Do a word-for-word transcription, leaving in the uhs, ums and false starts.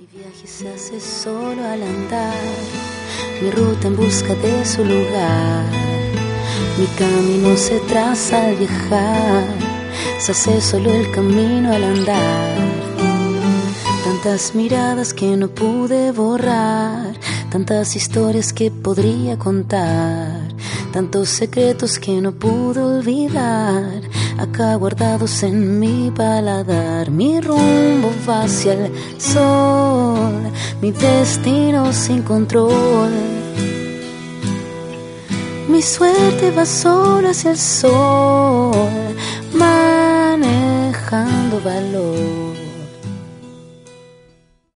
Mi viaje se hace solo al andar, mi ruta en busca de su lugar. Mi camino se traza al viajar, se hace solo el camino al andar. Tantas miradas que no pude borrar, tantas historias que podría contar, tantos secretos que no pude olvidar, acá guardados en mi paladar. Mi rumbo va hacia el sol, mi destino sin control. Mi suerte va solo hacia el sol.